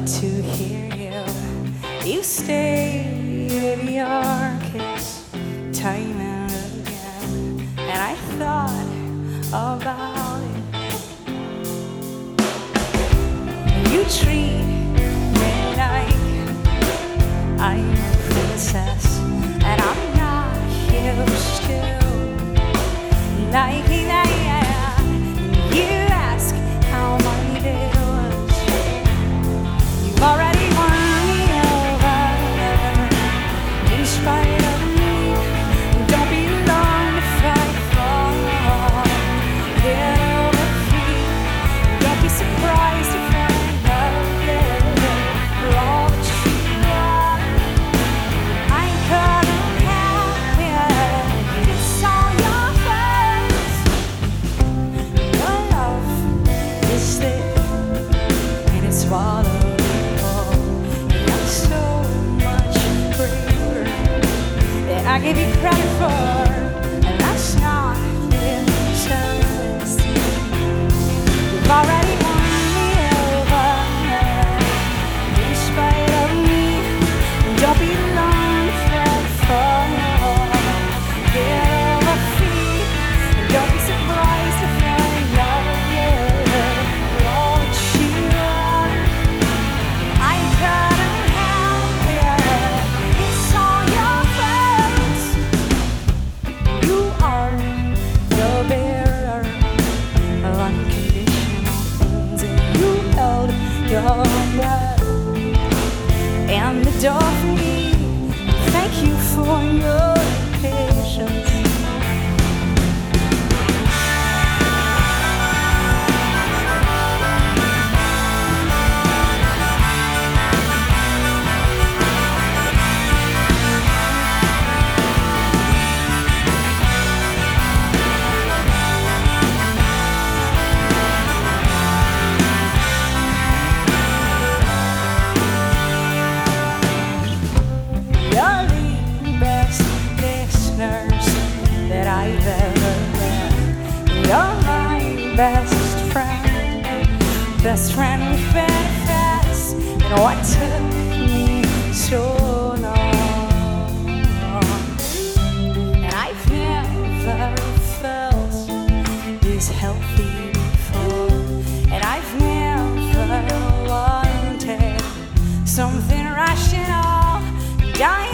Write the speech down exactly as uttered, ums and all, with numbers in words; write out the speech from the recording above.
But to hear you, you stay with your kiss time and again, and I thought about it. You treat me like I'm a princess, and I'm not used to liking that. You ask how my day was. You've already won me over, in spite of me. Don't be long to fight for. Get over feet. Don't be surprised if I love you for all that you are. I couldn't help it. It's all your face. Your love is there, and it's swallowed. I give you credit for, and that's not injustice. You've already won me over, in spite of me. Don't be long to fight for. Get over feet. Don't be surprised if I love you for all that you are. I couldn't help it. It's all your fault. You are the bearer of unconditional things, and you held your breath and the door for me. Thank you for your patience. You're the best listeners that I've ever met. You're my best friend, best friend with benefits. And what took me so long, and I've never felt this healthy before, and I've never wanted something rational. Die